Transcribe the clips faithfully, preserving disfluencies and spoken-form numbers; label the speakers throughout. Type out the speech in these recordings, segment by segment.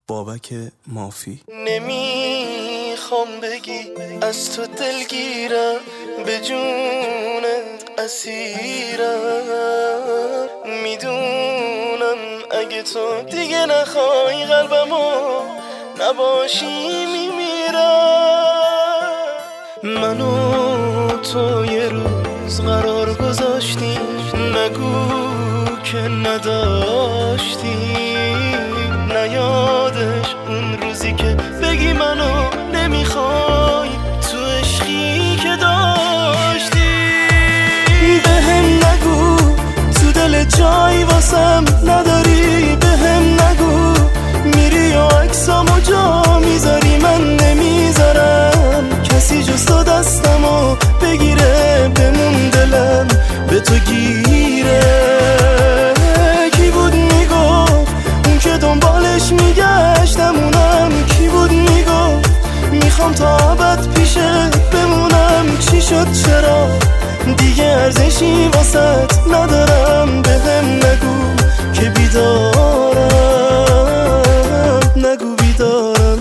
Speaker 1: بابک مافی.
Speaker 2: نمیخوام بگی از تو دلگیرم، به جونت اسیرم، میدونم اگه تو دیگه نخوای قلبمو نباشی میمیرم. منو تو یه روز قرار گذاشتی، نگو که نداشتی، نیادش اون روزی که بگی منو نمیخوای تو عشقی که داشتی. بهم نگو تو دل جایی واسم نداری، بهم نگو میری و عکسامو جا میذاری، من نمیذارم کسی جز تو دستمو بگیره، بمون دلم به تو گیره. کی بود میگفت اون که دنبالش میگشتم، اونم کی بود میگفت میخوام تا ابد پیشه بمونم. چی شد چرا دیگه ارزشی واسط ندارم، بهم نگو که بیدارم، نگو بیدارم.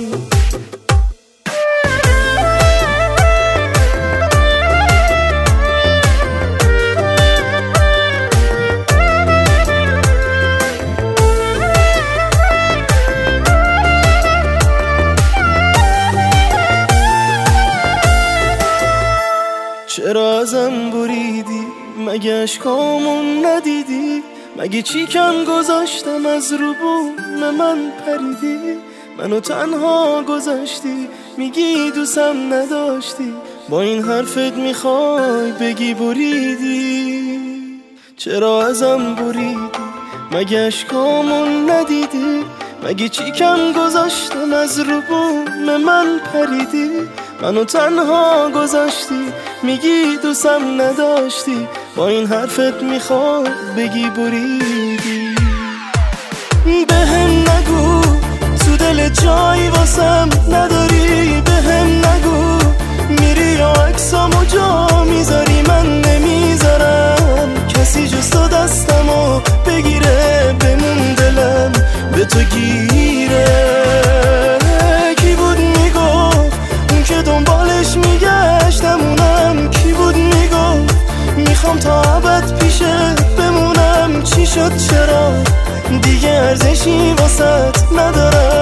Speaker 2: چرا ازم بریدی؟ مگه اشکامون ندیدی؟ مگه چی کم گذاشتم از رو بوم من پریدی؟ منو تنها گذاشتی، میگی دوستم نداشتی، با این حرفت میخوای بگی بریدی. چرا ازم بریدی؟ مگه اشکامون ندیدی؟ مگه چی کم گذاشتم از رو بوم من پریدی؟ منو تنها گذاشتی، میگی دوستم نداشتی، با این حرفت میخوای بگی بریدی. بهم نگو تو دل جایی واسم نداری، بهم نگو میری و عکسامو جا میذاری، من نمیذارم کسی جز تو دستمو بگیره، بمون دلم به تو گیره. کی بود میگفت اون که دنبالش میگشتم، اونم کی بود میگفت میخوام تا ابد پیشه بمونم. چی شد چرا دیگه ارزشی واسط ندارم،